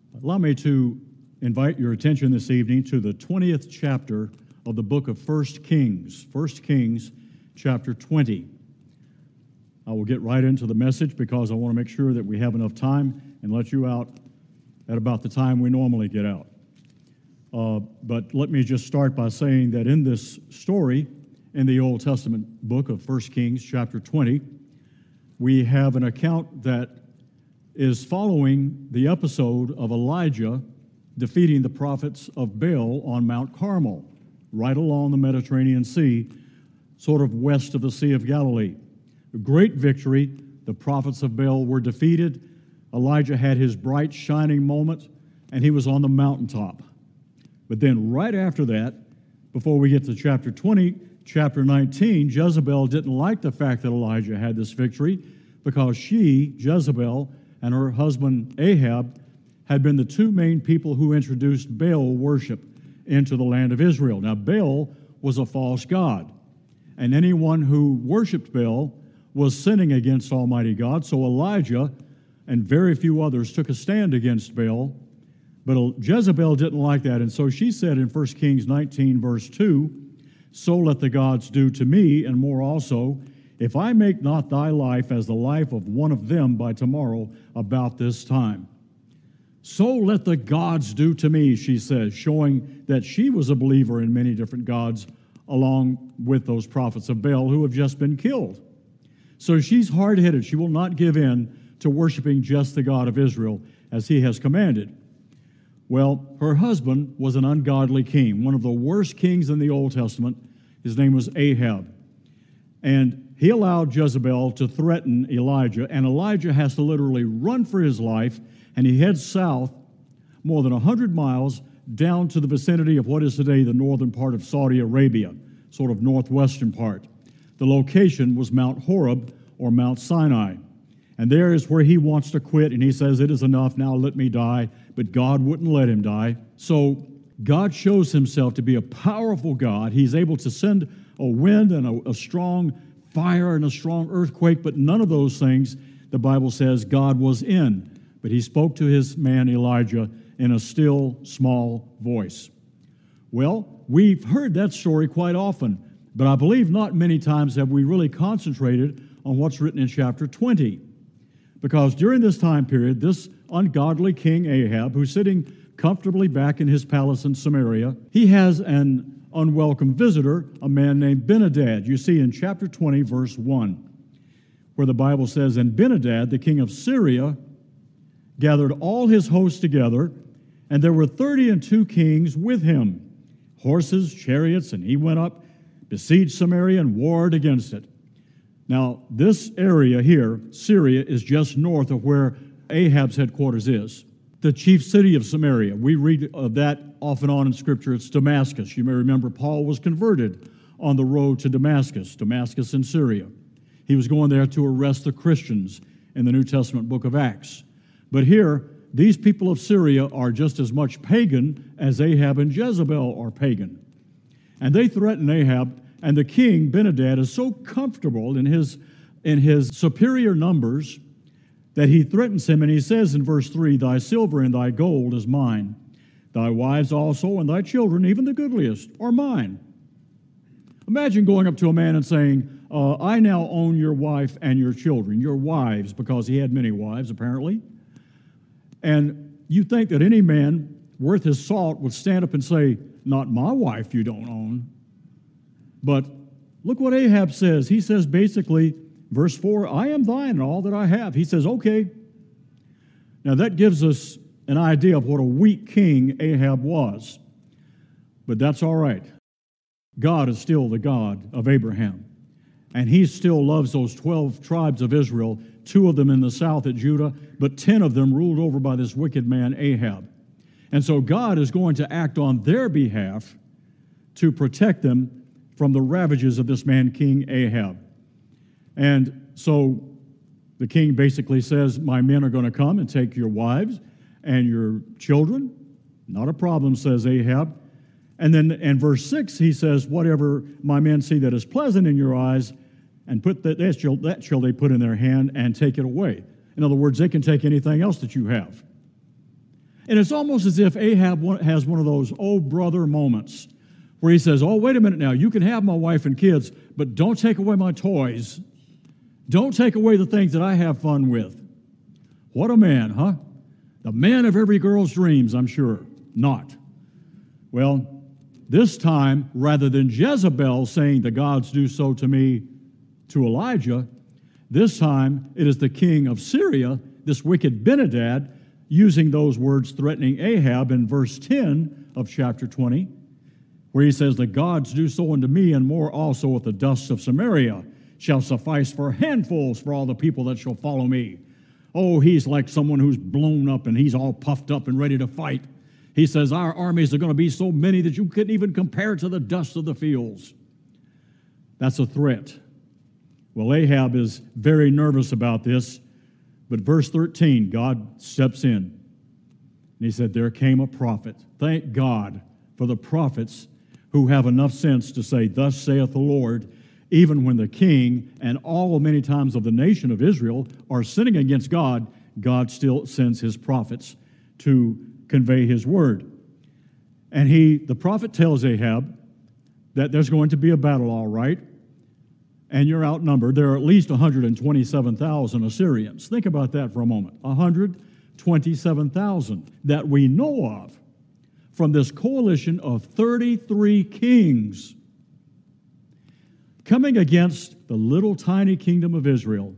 Allow me to invite your attention this evening to the 20th chapter of the book of 1 Kings. 1 Kings chapter 20. I will get right into the message because I want to make sure that we have enough time and let you out at about the time we normally get out. But let me just start by saying that in this story, in the Old Testament book of 1 Kings chapter 20, we have an account that is following the episode of Elijah defeating the prophets of Baal on Mount Carmel, right along the Mediterranean Sea, sort of west of the Sea of Galilee. A great victory. The prophets of Baal were defeated. Elijah had his bright, shining moment, and he was on the mountaintop. But then right after that, before we get to chapter 20, chapter 19, Jezebel didn't like the fact that Elijah had this victory because she, Jezebel, and her husband Ahab had been the two main people who introduced Baal worship into the land of Israel. Now, Baal was a false god, and anyone who worshiped Baal was sinning against Almighty God. So Elijah and very few others took a stand against Baal, but Jezebel didn't like that, and so she said in 1 Kings 19, verse 2, "So let the gods do to me, and more also, if I make not thy life as the life of one of them by tomorrow about this time." So let the gods do to me, she says, showing that she was a believer in many different gods along with those prophets of Baal who have just been killed. So she's hard-headed. She will not give in to worshiping just the God of Israel as he has commanded. Well, her husband was an ungodly king, one of the worst kings in the Old Testament. His name was Ahab. And he allowed Jezebel to threaten Elijah, and Elijah has to literally run for his life, and he heads south more than 100 miles down to the vicinity of what is today the northern part of Saudi Arabia, sort of northwestern part. The location was Mount Horeb or Mount Sinai. And there is where he wants to quit, and he says, "It is enough, now let me die." But God wouldn't let him die. So God shows himself to be a powerful God. He's able to send a wind and a strong fire and a strong earthquake, but none of those things, the Bible says, God was in. But he spoke to his man Elijah in a still, small voice. Well, we've heard that story quite often, but I believe not many times have we really concentrated on what's written in chapter 20. Because during this time period, this ungodly king Ahab, who's sitting comfortably back in his palace in Samaria, he has an unwelcome visitor, a man named Ben-Hadad. You see in chapter 20, verse 1, where the Bible says, "And Ben-Hadad, the king of Syria, gathered all his hosts together, and there were 32 kings with him, horses, chariots, and he went up, besieged Samaria, and warred against it." Now, this area here, Syria, is just north of where Ahab's headquarters is. The chief city of Samaria, we read of that off and on in Scripture. It's Damascus. You may remember Paul was converted on the road to Damascus in Syria. He was going there to arrest the Christians in the New Testament book of Acts. But here, these people of Syria are just as much pagan as Ahab and Jezebel are pagan. And they threaten Ahab, and the king, Ben-Hadad, is so comfortable in his superior numbers that he threatens him, and he says in verse 3, "Thy silver and thy gold is mine. Thy wives also and thy children, even the goodliest, are mine." Imagine going up to a man and saying, "I now own your wife and your children," your wives, because he had many wives, apparently. And you think that any man worth his salt would stand up and say, "Not my wife you don't own." But look what Ahab says. He says basically, verse 4, "I am thine and all that I have." He says, okay. Now that gives us an idea of what a weak king Ahab was. But that's all right. God is still the God of Abraham. And he still loves those 12 tribes of Israel, 2 of them in the south at Judah, but 10 of them ruled over by this wicked man Ahab. And so God is going to act on their behalf to protect them from the ravages of this man, King Ahab. And so the king basically says, "My men are going to come and take your wives and your children." "Not a problem," says Ahab. And then in verse 6, he says, "Whatever my men see that is pleasant in your eyes, and put that shall they put in their hand and take it away." In other words, they can take anything else that you have. And it's almost as if Ahab has one of those oh brother moments where he says, oh, wait a minute now, you can have my wife and kids, but don't take away my toys. Don't take away the things that I have fun with. What a man, huh? The man of every girl's dreams, I'm sure. Not. Well, this time, rather than Jezebel saying the gods do so to me to Elijah, this time it is the king of Syria, this wicked Ben-Hadad, using those words threatening Ahab in verse 10 of chapter 20, where he says, the gods do so unto me, and more also with the dust of Samaria shall suffice for handfuls for all the people that shall follow me. Oh, he's like someone who's blown up and he's all puffed up and ready to fight. He says, our armies are going to be so many that you couldn't even compare to the dust of the fields. That's a threat. Well, Ahab is very nervous about this, but verse 13, God steps in. And he said, there came a prophet. Thank God for the prophets who have enough sense to say, thus saith the Lord, even when the king and all many times of the nation of Israel are sinning against God, God still sends his prophets to convey his word. And the prophet tells Ahab that there's going to be a battle, all right, and you're outnumbered. There are at least 127,000 Assyrians. Think about that for a moment. 127,000 that we know of from this coalition of 33 kings coming against the little tiny kingdom of Israel.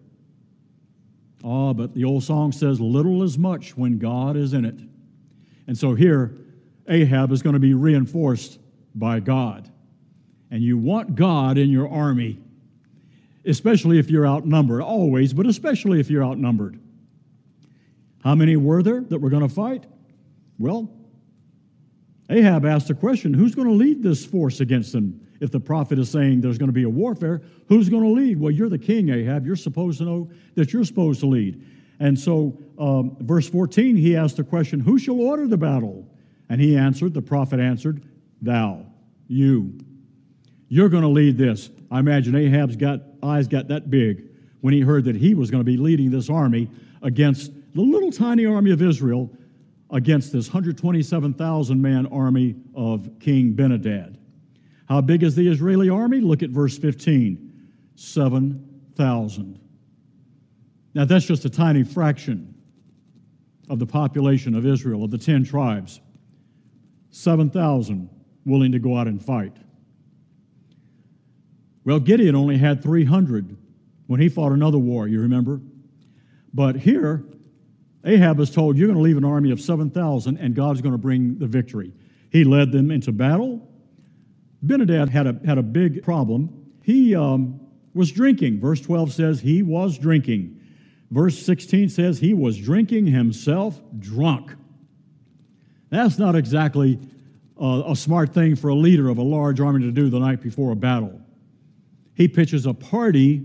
Oh, but the old song says, little is much when God is in it. And so here, Ahab is going to be reinforced by God. And you want God in your army, especially if you're outnumbered, always, but especially if you're outnumbered. How many were there that were going to fight? Well, Ahab asked the question, who's going to lead this force against them? If the prophet is saying there's going to be a warfare, who's going to lead? Well, you're the king, Ahab. You're supposed to know that you're supposed to lead. And so, verse 14, he asked the question, who shall order the battle? And he answered, the prophet answered, thou, you. You're going to lead this. I imagine Ahab's eyes got that big when he heard that he was going to be leading this army against the little tiny army of Israel, against this 127,000-man army of King Ben-Hadad. How big is the Israeli army? Look at verse 15, 7,000. Now that's just a tiny fraction of the population of Israel, of the 10 tribes. 7,000 willing to go out and fight. Well, Gideon only had 300 when he fought another war, you remember? But here, Ahab is told, you're going to leave an army of 7,000 and God's going to bring the victory. He led them into battle. Ben-Hadad had a big problem. He was drinking. Verse 12 says he was drinking. Verse 16 says he was drinking himself drunk. That's not exactly a smart thing for a leader of a large army to do the night before a battle. He pitches a party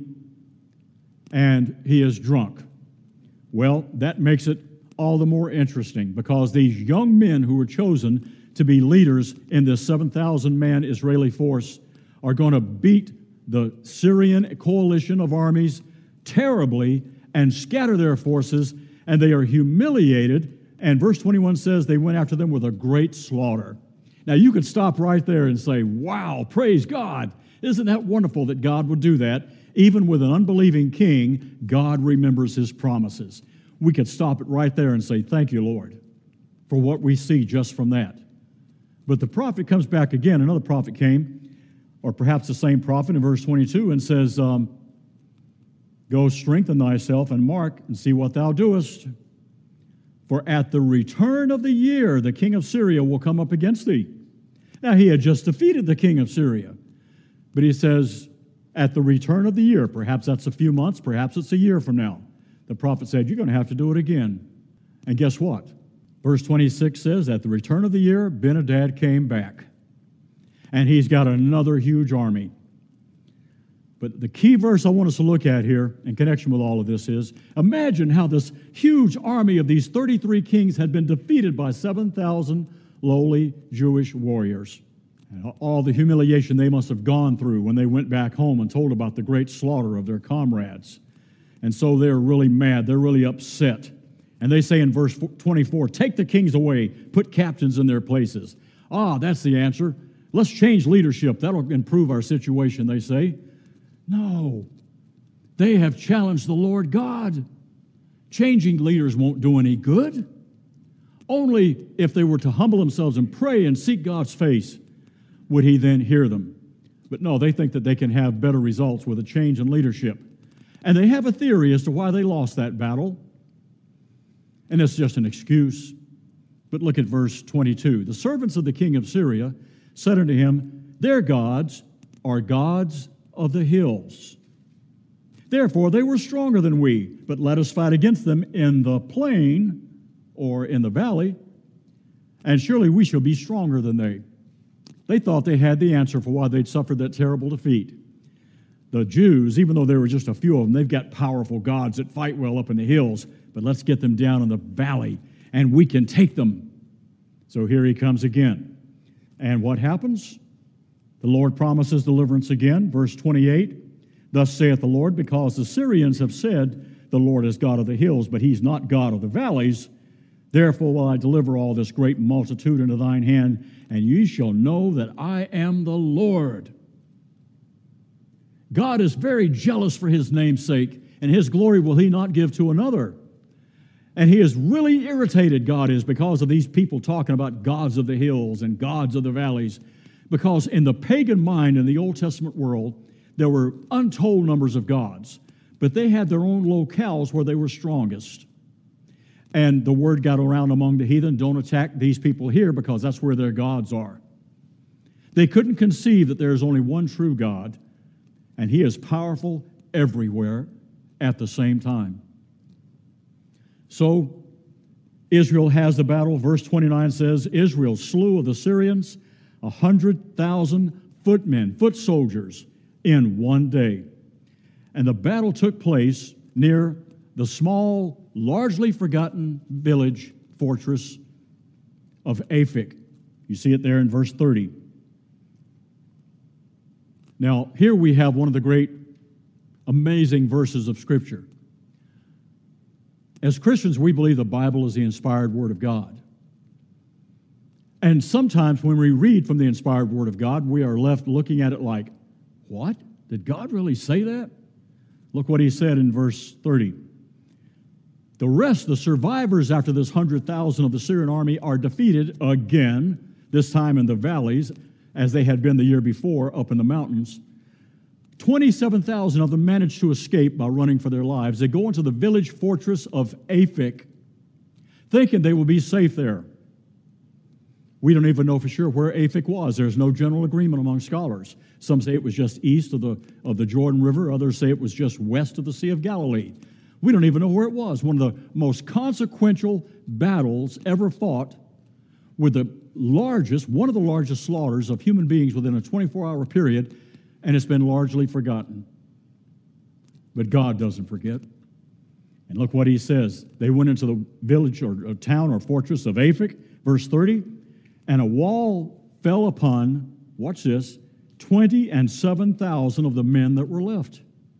and he is drunk. Well, that makes it all the more interesting because these young men who were chosen to be leaders in this 7,000-man Israeli force are going to beat the Syrian coalition of armies terribly and scatter their forces, and they are humiliated. And verse 21 says they went after them with a great slaughter. Now, you could stop right there and say, wow, praise God. Isn't that wonderful that God would do that? Even with an unbelieving king, God remembers his promises. We could stop it right there and say, thank you, Lord, for what we see just from that. But the prophet comes back again. Another prophet came, or perhaps the same prophet in verse 22, and says, go strengthen thyself and mark and see what thou doest. For at the return of the year, the king of Syria will come up against thee. Now, he had just defeated the king of Syria. But he says, at the return of the year, perhaps that's a few months, perhaps it's a year from now. The prophet said, you're going to have to do it again. And guess what? Verse 26 says, at the return of the year, Ben-Hadad came back. And he's got another huge army. But the key verse I want us to look at here in connection with all of this is, imagine how this huge army of these 33 kings had been defeated by 7,000 lowly Jewish warriors. And all the humiliation they must have gone through when they went back home and told about the great slaughter of their comrades. And so they're really mad. They're really upset. And they say in verse 24, take the kings away, put captains in their places. That's the answer. Let's change leadership. That'll improve our situation, they say. No. They have challenged the Lord God. Changing leaders won't do any good. Only if they were to humble themselves and pray and seek God's face would he then hear them. But no, they think that they can have better results with a change in leadership. And they have a theory as to why they lost that battle. And it's just an excuse. But look at verse 22. The servants of the king of Syria said unto him, their gods are gods of the hills. Therefore they were stronger than we, but let us fight against them in the plain or in the valley, and surely we shall be stronger than they. They thought they had the answer for why they'd suffered that terrible defeat. The Jews, even though there were just a few of them, they've got powerful gods that fight well up in the hills, but let's get them down in the valley, and we can take them. So here he comes again. And what happens? The Lord promises deliverance again. Verse 28, thus saith the Lord, because the Syrians have said, the Lord is God of the hills, but he's not God of the valleys. Therefore will I deliver all this great multitude into thine hand, and ye shall know that I am the Lord. God is very jealous for his name's sake, and his glory will he not give to another. And he is really irritated, God is, because of these people talking about gods of the hills and gods of the valleys. Because in the pagan mind in the Old Testament world, there were untold numbers of gods, but they had their own locales where they were strongest. And the word got around among the heathen, don't attack these people here because that's where their gods are. They couldn't conceive that there is only one true God, and he is powerful everywhere at the same time. So Israel has the battle. Verse 29 says, Israel slew of the Syrians 100,000 footmen, foot soldiers, in one day. And the battle took place near the small, largely forgotten village, fortress of Aphek. You see it there in verse 30. Now, here we have one of the great, amazing verses of Scripture. As Christians, we believe the Bible is the inspired Word of God. And sometimes when we read from the inspired Word of God, we are left looking at it like, what? Did God really say that? Look what he said in verse 30. The rest, the survivors after this 100,000 of the Syrian army, are defeated again, this time in the valleys, as they had been the year before up in the mountains. 27,000 of them managed to escape by running for their lives. They go into the village fortress of Aphek, thinking they will be safe there. We don't even know for sure where Aphek was. There's no general agreement among scholars. Some say it was just east of the Jordan River. Others say it was just west of the Sea of Galilee. We don't even know where it was. One of the most consequential battles ever fought with one of the largest slaughters of human beings within a 24-hour period, and it's been largely forgotten. But God doesn't forget. And look what he says. They went into the village or town or fortress of Aphek, verse 30, and a wall fell upon, watch this, 27,000 of the men that were left.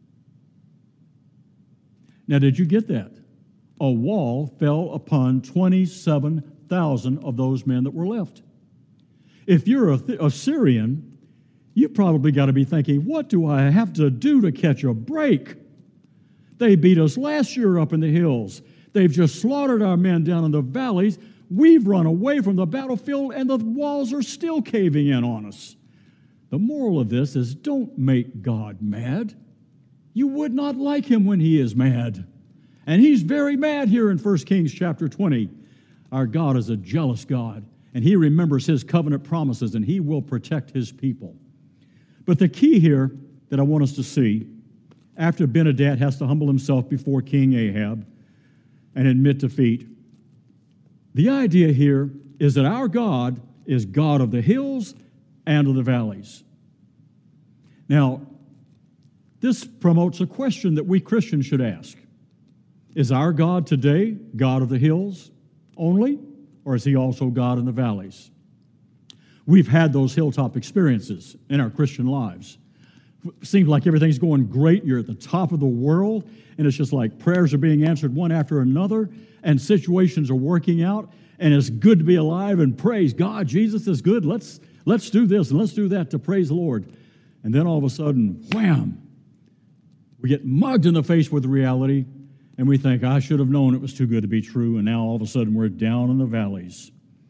Now, did you get that? A wall fell upon 27,000 of those men that were left. If you're a Syrian, you probably got to be thinking, what do I have to do to catch a break? They beat us last year up in the hills. They've just slaughtered our men down in the valleys. We've run away from the battlefield, and the walls are still caving in on us. The moral of this is don't make God mad. You would not like him when he is mad. And he's very mad here in 1 Kings chapter 20. Our God is a jealous God, and he remembers his covenant promises, and he will protect his people. But the key here that I want us to see, after Ben-Hadad has to humble himself before King Ahab and admit defeat, the idea here is that our God is God of the hills and of the valleys. Now, this promotes a question that we Christians should ask. Is our God today God of the hills only, or is he also God in the valleys? We've had those hilltop experiences in our Christian lives. It seems like everything's going great. You're at the top of the world, and it's just like prayers are being answered one after another, and situations are working out, and it's good to be alive, and praise God, Jesus is good. Let's do this and let's do that to praise the Lord. And then all of a sudden, wham, we get mugged in the face with reality, and we think, I should have known it was too good to be true, and now all of a sudden we're down in the valleys.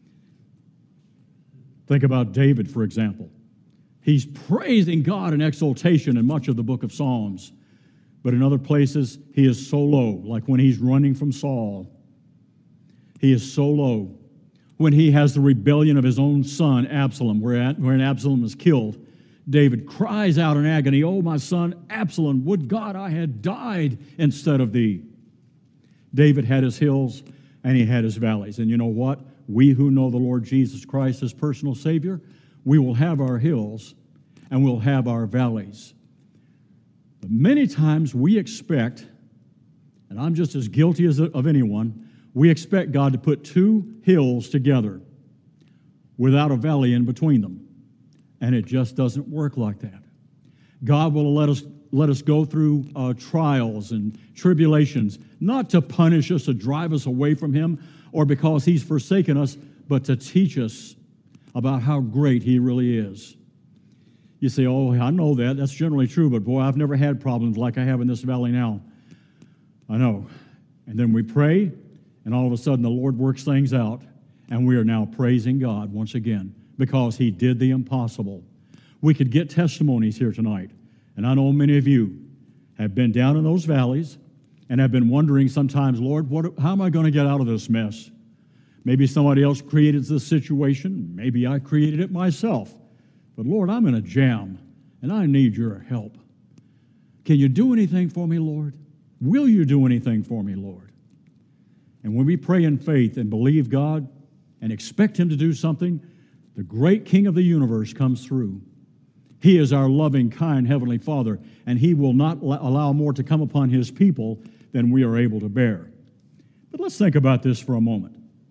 Think about David, for example. He's praising God in exaltation in much of the book of Psalms. But in other places, he is so low, like when he's running from Saul. He is so low. When he has the rebellion of his own son, Absalom, wherein Absalom is killed, David cries out in agony, "Oh, my son Absalom, would God I had died instead of thee." David had his hills and he had his valleys. And you know what? We who know the Lord Jesus Christ as personal Savior, we will have our hills and we'll have our valleys. But many times we expect, and I'm just as guilty as of anyone, we expect God to put two hills together without a valley in between them. And it just doesn't work like that. God will let us go through trials and tribulations, not to punish us or drive us away from Him or because He's forsaken us, but to teach us about how great He really is. You say, oh, I know that. That's generally true, but boy, I've never had problems like I have in this valley now. I know. And then we pray, and all of a sudden the Lord works things out, and we are now praising God once again because He did the impossible. We could get testimonies here tonight, and I know many of you have been down in those valleys and have been wondering sometimes, Lord, how am I going to get out of this mess? Maybe somebody else created this situation. Maybe I created it myself. But Lord, I'm in a jam, and I need your help. Can you do anything for me, Lord? Will you do anything for me, Lord? And when we pray in faith and believe God and expect Him to do something, the great King of the universe comes through. He is our loving, kind Heavenly Father, and He will not allow more to come upon His people than we are able to bear. But let's think about this for a moment.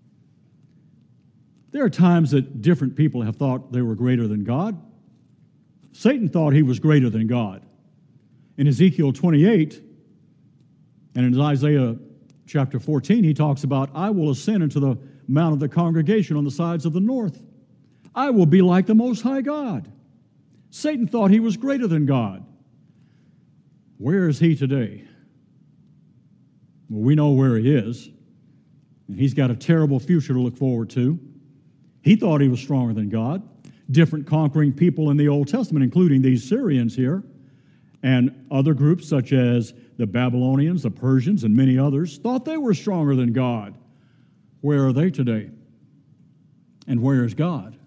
There are times that different people have thought they were greater than God. Satan thought he was greater than God. In Ezekiel 28 and in Isaiah chapter 14, he talks about, I will ascend into the mount of the congregation on the sides of the north. I will be like the Most High God. Satan thought he was greater than God. Where is he today? Well, we know where he is, and he's got a terrible future to look forward to. He thought he was stronger than God. Different conquering people in the Old Testament, including these Syrians here, and other groups such as the Babylonians, the Persians, and many others, thought they were stronger than God. Where are they today? And where is God?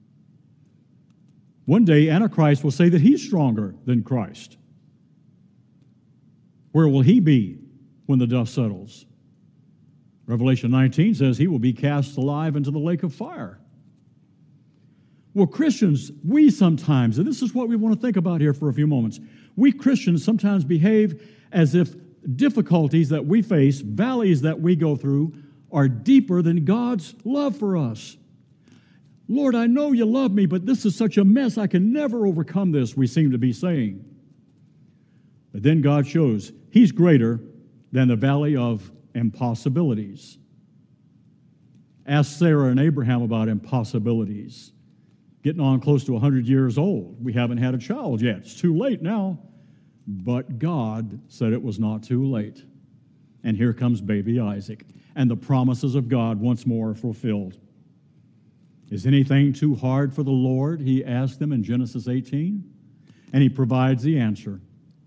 One day, Antichrist will say that he's stronger than Christ. Where will he be when the dust settles? Revelation 19 says he will be cast alive into the lake of fire. Well, Christians, we sometimes, and this is what we want to think about here for a few moments, we Christians sometimes behave as if difficulties that we face, valleys that we go through, are deeper than God's love for us. Lord, I know you love me, but this is such a mess, I can never overcome this, we seem to be saying. But then God shows He's greater than the valley of impossibilities. Ask Sarah and Abraham about impossibilities. Getting on close to 100 years old. We haven't had a child yet. It's too late now. But God said it was not too late. And here comes baby Isaac. And the promises of God once more are fulfilled. Is anything too hard for the Lord? He asked them in Genesis 18. And He provides the answer.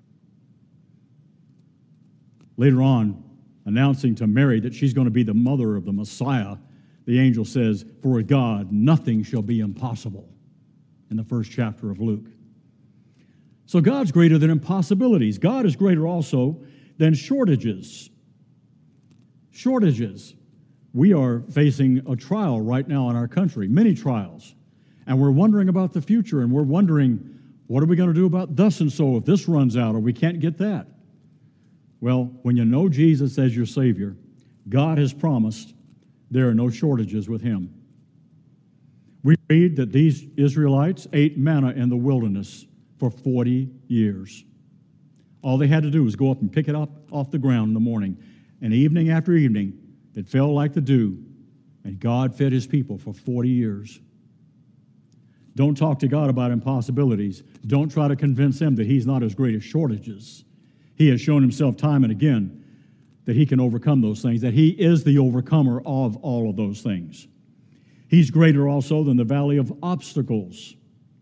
Later on, announcing to Mary that she's going to be the mother of the Messiah, the angel says, for with God, nothing shall be impossible, in the first chapter of Luke. So God's greater than impossibilities. God is greater also than shortages. Shortages. We are facing a trial right now in our country, many trials, and we're wondering about the future, and we're wondering, what are we going to do about thus and so if this runs out or we can't get that? Well, when you know Jesus as your Savior, God has promised there are no shortages with Him. We read that these Israelites ate manna in the wilderness for 40 years. All they had to do was go up and pick it up off the ground in the morning. And evening after evening, It fell like the dew, and God fed his people for 40 years. Don't talk to God about impossibilities. Don't try to convince him that he's not as great as shortages. He has shown himself time and again that he can overcome those things, that he is the overcomer of all of those things. He's greater also than the valley of obstacles.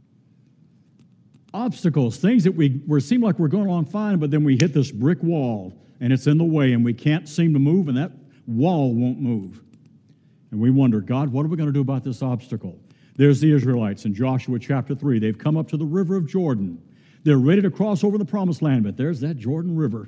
Obstacles, things that we seem like we're going along fine, but then we hit this brick wall, and it's in the way, and we can't seem to move, and that wall won't move. And we wonder, God, what are we going to do about this obstacle? There's the Israelites in Joshua chapter 3. They've come up to the river of Jordan. They're ready to cross over the promised land, but there's that Jordan River.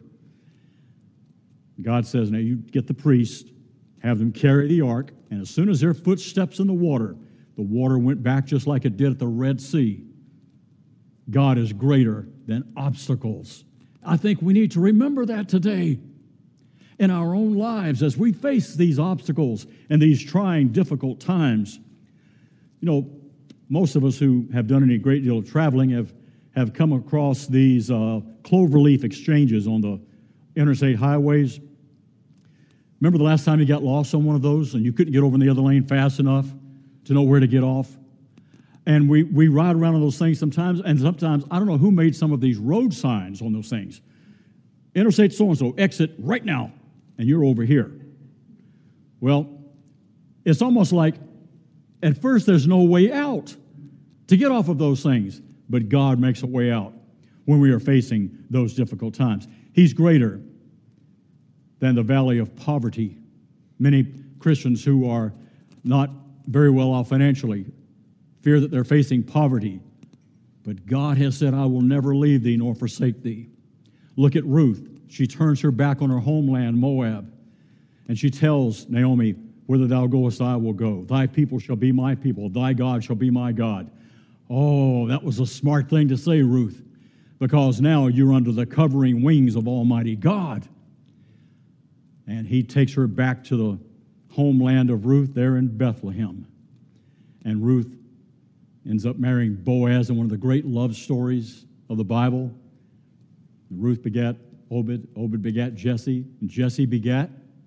God says, now you get the priest, have them carry the ark, and as soon as their foot steps in the water went back just like it did at the Red Sea. God is greater than obstacles. I think we need to remember that today in our own lives as we face these obstacles and these trying, difficult times. You know, most of us who have done any great deal of traveling have come across these cloverleaf exchanges on the interstate highways. Remember the last time you got lost on one of those and you couldn't get over in the other lane fast enough to know where to get off? And we ride around on those things sometimes, and sometimes, I don't know who made some of these road signs on those things. Interstate so-and-so, exit right now, and you're over here. Well, it's almost like at first there's no way out to get off of those things, but God makes a way out when we are facing those difficult times. He's greater than the valley of poverty. Many Christians who are not very well off financially fear that they're facing poverty. But God has said, I will never leave thee nor forsake thee. Look at Ruth. She turns her back on her homeland, Moab, and she tells Naomi, whither thou goest, I will go. Thy people shall be my people. Thy God shall be my God. Oh, that was a smart thing to say, Ruth, because now you're under the covering wings of Almighty God. And he takes her back to the homeland of Ruth there in Bethlehem. And Ruth ends up marrying Boaz in one of the great love stories of the Bible. Ruth begat Obed, Obed begat Jesse, and Jesse begat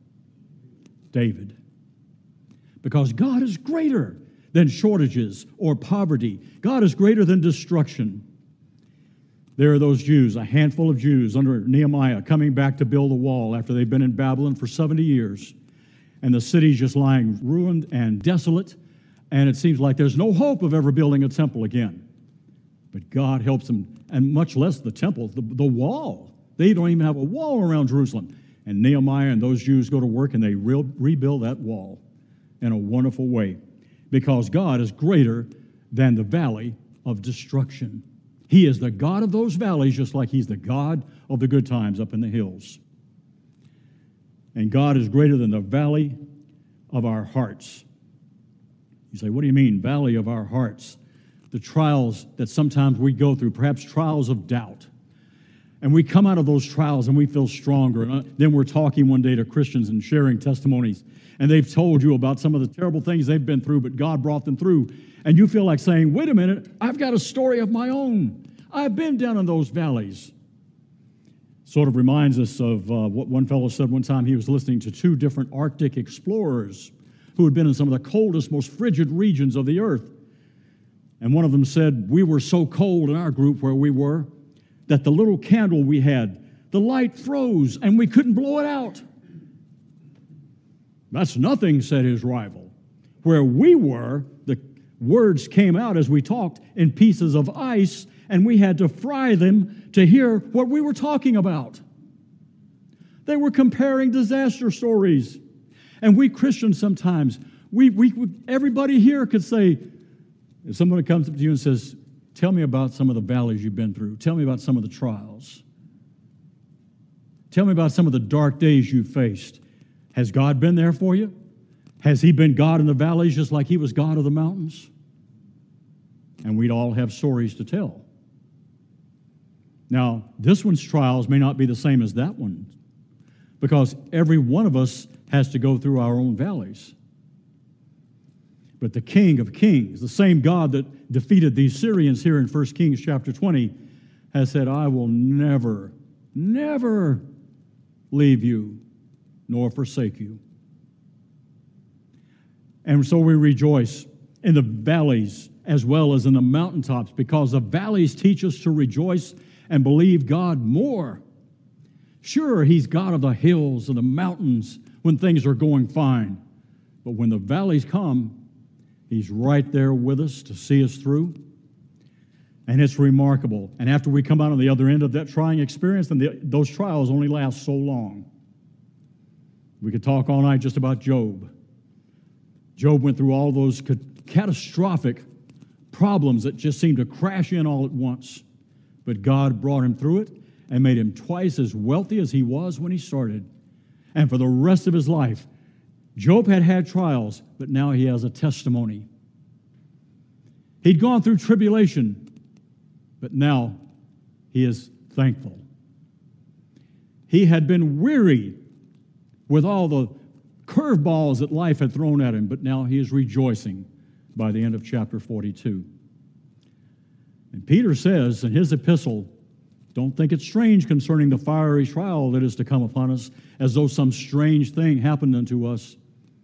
David. Because God is greater than shortages or poverty. God is greater than destruction. There are those Jews, a handful of Jews under Nehemiah, coming back to build a wall after they've been in Babylon for 70 years. And the city's just lying ruined and desolate. And it seems like there's no hope of ever building a temple again. But God helps them, and much less the temple, the wall. They don't even have a wall around Jerusalem. And Nehemiah and those Jews go to work and they rebuild that wall in a wonderful way. Because God is greater than the valley of destruction. He is the God of those valleys, just like he's the God of the good times up in the hills. And God is greater than the valley of our hearts. You say, what do you mean, valley of our hearts? The trials that sometimes we go through, perhaps trials of doubt. And we come out of those trials and we feel stronger. And then we're talking one day to Christians and sharing testimonies. And they've told you about some of the terrible things they've been through, but God brought them through. And you feel like saying, wait a minute, I've got a story of my own. I've been down in those valleys. Sort of reminds us of what one fellow said one time. He was listening to two different Arctic explorers who had been in some of the coldest, most frigid regions of the earth. And one of them said, we were so cold in our group where we were that the little candle we had, the light froze and we couldn't blow it out. That's nothing, said his rival. Where we were, the words came out as we talked in pieces of ice, and we had to fry them to hear what we were talking about. They were comparing disaster stories. And we Christians sometimes, everybody here could say, if somebody comes up to you and says, tell me about some of the valleys you've been through. Tell me about some of the trials. Tell me about some of the dark days you faced. Has God been there for you? Has he been God in the valleys just like he was God of the mountains? And we'd all have stories to tell. Now, this one's trials may not be the same as that one, because every one of us has to go through our own valleys. But the King of Kings, the same God that defeated these Syrians here in 1 Kings chapter 20, has said, I will never, never leave you nor forsake you. And so we rejoice in the valleys as well as in the mountaintops, because the valleys teach us to rejoice and believe God more. Sure, He's God of the hills and the mountains when things are going fine. But when the valleys come, He's right there with us to see us through. And it's remarkable. And after we come out on the other end of that trying experience, then those trials only last so long. We could talk all night just about Job. Job went through all those catastrophic problems that just seemed to crash in all at once. But God brought him through it and made him twice as wealthy as he was when he started. And for the rest of his life, Job had had trials, but now he has a testimony. He'd gone through tribulation, but now he is thankful. He had been weary with all the curveballs that life had thrown at him, but now he is rejoicing by the end of chapter 42. And Peter says in his epistle, don't think it's strange concerning the fiery trial that is to come upon us, as though some strange thing happened unto us.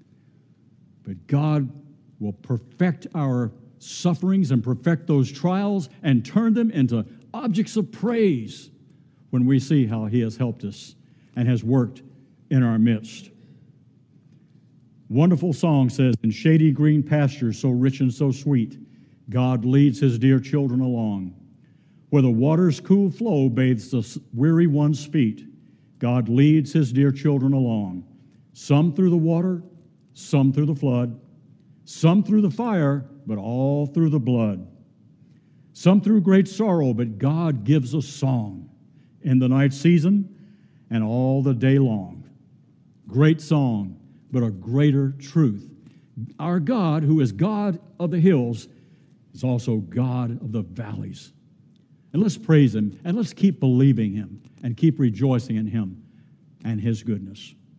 But God will perfect our sufferings and perfect those trials and turn them into objects of praise when we see how He has helped us and has worked in our midst. Wonderful song says, in shady green pastures so rich and so sweet, God leads His dear children along. Where the water's cool flow bathes the weary one's feet, God leads His dear children along. Some through the water, some through the flood, some through the fire, but all through the blood. Some through great sorrow, but God gives a song in the night season and all the day long. Great song, but a greater truth. Our God, who is God of the hills, is also God of the valleys. And let's praise Him, and let's keep believing Him, and keep rejoicing in Him and His goodness.